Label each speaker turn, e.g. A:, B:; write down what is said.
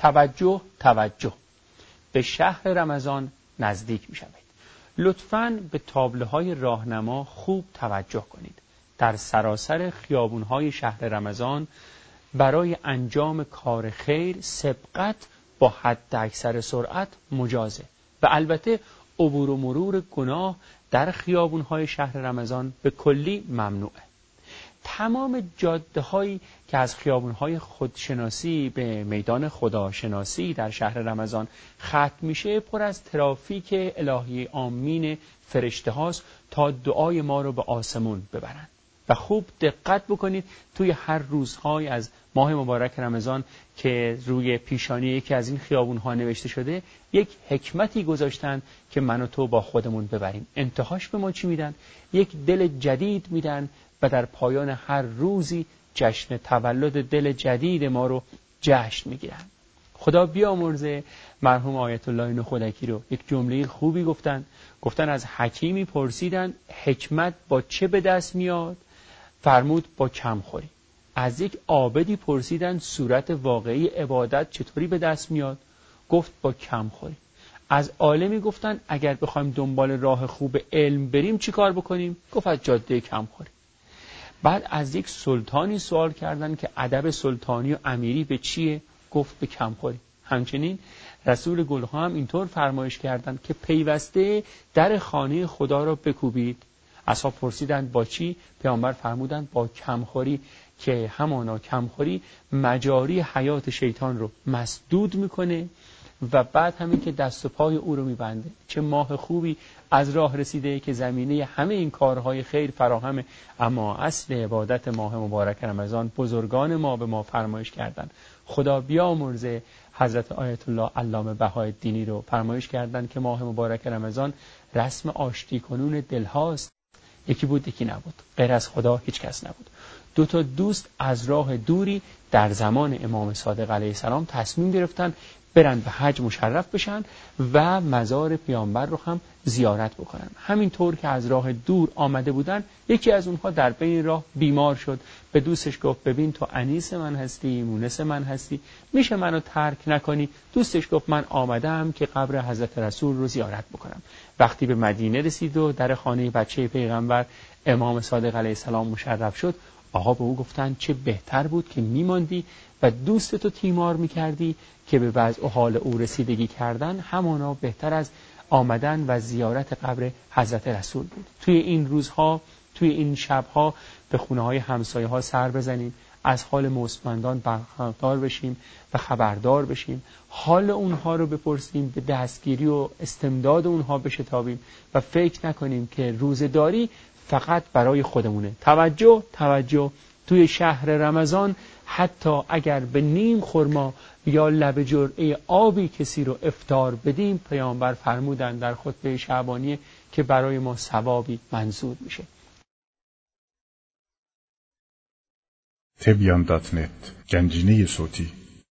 A: توجه توجه، به شهر رمضان نزدیک می شوید. لطفاً به تابلوهای راهنما خوب توجه کنید. در سراسر خیابونهای شهر رمضان برای انجام کار خیر سبقت با حد اکثر سرعت مجازه و البته عبور و مرور گناه در خیابونهای شهر رمضان به کلی ممنوعه. تمام جاده هایی که از خیابونهای خودشناسی به میدان خداشناسی در شهر رمضان ختم میشه پر از ترافیک الهی آمین فرشته هاست تا دعای ما رو به آسمون ببرن. و خوب دقت بکنید توی هر روزهای از ماه مبارک رمضان که روی پیشانی یکی از این خیابونها نوشته شده یک حکمتی گذاشتن که من و تو با خودمون ببریم. انتهاش به ما چی میدن؟ یک دل جدید میدن و در پایان هر روزی جشن تولد دل جدید ما رو جشن میگیرن. خدا بیامرزه مرحوم آیت الله نخودکی رو یک جمله خوبی گفتن از حکیمی پرسیدن حکمت با چه به دست میاد؟ فرمود با کمخوری. از یک عابدی پرسیدن صورت واقعی عبادت چطوری به دست میاد؟ گفت با کمخوری. از عالمی گفتن اگر بخوایم دنبال راه خوب علم بریم چی کار بکنیم؟ گفت از جاده کمخوری. بعد از یک سلطانی سوال کردن که ادب سلطانی و امیری به چیه؟ گفت به کمخوری. همچنین رسول گلها هم اینطور فرمایش کردند که پیوسته در خانه خدا را بکوبید. اصحاب پرسیدند با چی؟ پیامبر فرمودند با کمخوری، که همانا کمخوری مجاری حیات شیطان رو مسدود میکنه و بعد همین که دست و پای او رو میبنده. چه ماه خوبی از راه رسیده که زمینه همه این کارهای خیر فراهمه، اما اصل عبادت ماه مبارک رمضان بزرگان ما به ما فرمایش کردند. خدا بیامرزه حضرت آیت الله علامه بهاءالدینی رو فرمایش کردند که ماه مبارک رمضان رسم آشتی کنون دل هاست. یکی بود یکی نبود، غیر از خدا هیچ کس نبود. دو تا دوست از راه دوری در زمان امام صادق علیه السلام تصمیم گرفتن برن به حج مشرف بشن و مزار پیامبر رو هم زیارت بکنن. همینطور که از راه دور آمده بودن یکی از اونها در بین راه بیمار شد. به دوستش گفت ببین تو انیس من هستی، مونس من هستی، میشه منو ترک نکنی؟ دوستش گفت من آمدم که قبر حضرت رسول رو زیارت بکنم. وقتی به مدینه رسید و در خانه بچه پیغمبر امام صادق علیه السلام مشرف شد، آقا به او گفتن چه بهتر بود که میماندی و دوستتو تیمار میکردی که به وضع و حال او رسیدگی کردن همانا بهتر از آمدن و زیارت قبر حضرت رسول بود. توی این روزها، توی این شبها به خونه های همسایه ها سر بزنیم، از حال مستمندان برخوردار بشیم و خبردار بشیم، حال اونها رو بپرسیم، به دستگیری و استمداد اونها بشتابیم و فکر نکنیم که روزداری فقط برای خودمونه. توجه توجه، توی شهر رمضان حتی اگر به نیم خرما یا لب جرعه آبی کسی رو افطار بدیم، پیامبر فرمودن در خطبه شعبانیه که برای ما ثوابی منظور میشه.
B: تبیان.net گنجینه صوتی